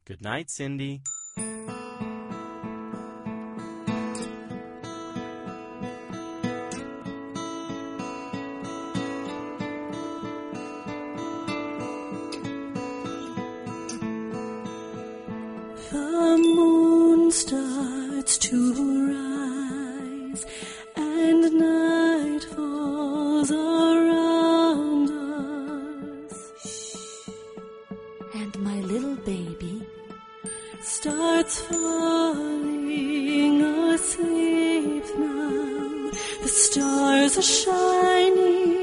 Good night, Cindy. The moon starts to rise, and night falls around us. And my little baby starts falling asleep now. The stars are shining